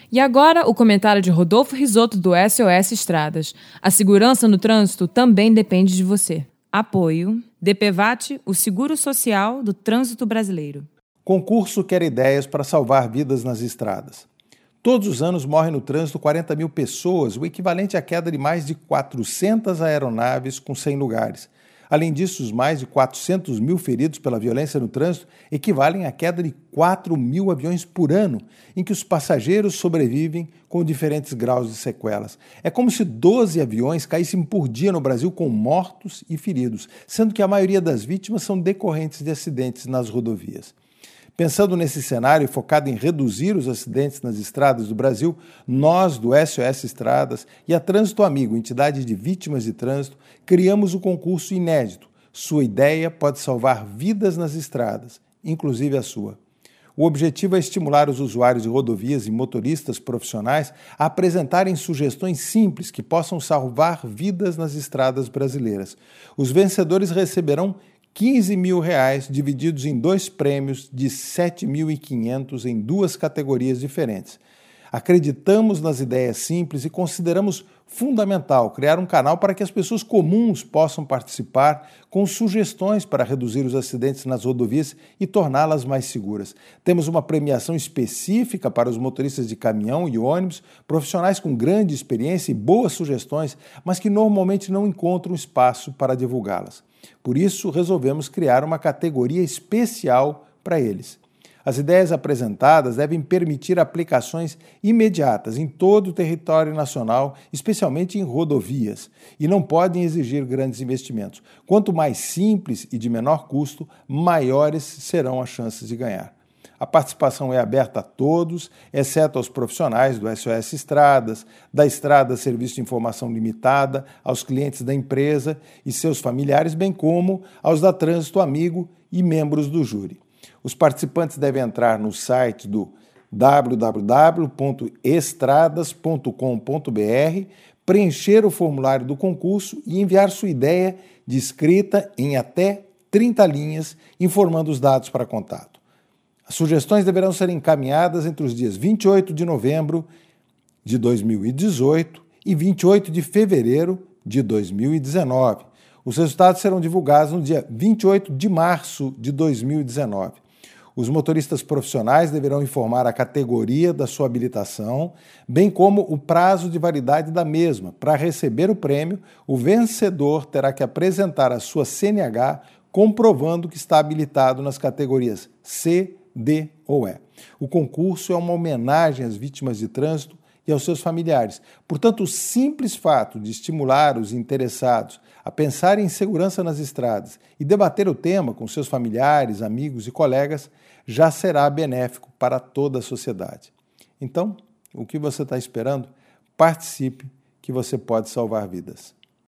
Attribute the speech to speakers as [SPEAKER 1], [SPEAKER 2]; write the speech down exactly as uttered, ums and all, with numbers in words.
[SPEAKER 1] E agora, o comentário de Rodolfo Risotto, do S O S Estradas. A segurança no trânsito também depende de você. Apoio DPVAT, o seguro social do trânsito brasileiro.
[SPEAKER 2] Concurso quer ideias para salvar vidas nas estradas. Todos os anos morrem no trânsito quarenta mil pessoas, o equivalente à queda de mais de quatrocentas aeronaves com cem lugares. Além disso, os mais de quatrocentos mil feridos pela violência no trânsito equivalem à queda de quatro mil aviões por ano, em que os passageiros sobrevivem com diferentes graus de sequelas. É como se doze aviões caíssem por dia no Brasil com mortos e feridos, sendo que a maioria das vítimas são decorrentes de acidentes nas rodovias. Pensando nesse cenário focado em reduzir os acidentes nas estradas do Brasil, nós, do S O S Estradas e a Trânsito Amigo, entidade de vítimas de trânsito, criamos o concurso inédito. Sua ideia pode salvar vidas nas estradas, inclusive a sua. O objetivo é estimular os usuários de rodovias e motoristas profissionais a apresentarem sugestões simples que possam salvar vidas nas estradas brasileiras. Os vencedores receberão quinze mil reais divididos em dois prêmios de sete mil e quinhentos em duas categorias diferentes. Acreditamos nas ideias simples e consideramos fundamental criar um canal para que as pessoas comuns possam participar com sugestões para reduzir os acidentes nas rodovias e torná-las mais seguras. Temos uma premiação específica para os motoristas de caminhão e ônibus, profissionais com grande experiência e boas sugestões, mas que normalmente não encontram espaço para divulgá-las. Por isso, resolvemos criar uma categoria especial para eles. As ideias apresentadas devem permitir aplicações imediatas em todo o território nacional, especialmente em rodovias, e não podem exigir grandes investimentos. Quanto mais simples e de menor custo, maiores serão as chances de ganhar. A participação é aberta a todos, exceto aos profissionais do S O S Estradas, da Estrada Serviço de Informação Limitada, aos clientes da empresa e seus familiares, bem como aos da Trânsito Amigo e membros do júri. Os participantes devem entrar no site do w w w ponto estradas ponto com ponto b r, preencher o formulário do concurso e enviar sua ideia de escrita em até trinta linhas, informando os dados para contato. As sugestões deverão ser encaminhadas entre os dias vinte e oito de novembro de dois mil e dezoito e vinte e oito de fevereiro de dois mil e dezenove. Os resultados serão divulgados no dia vinte e oito de março de dois mil e dezenove. Os motoristas profissionais deverão informar a categoria da sua habilitação, bem como o prazo de validade da mesma. Para receber o prêmio, o vencedor terá que apresentar a sua C N H comprovando que está habilitado nas categorias C, D ou E. O concurso é uma homenagem às vítimas de trânsito e aos seus familiares. Portanto, o simples fato de estimular os interessados a pensar em segurança nas estradas e debater o tema com seus familiares, amigos e colegas já será benéfico para toda a sociedade. Então, o que você está esperando? Participe, que você pode salvar vidas.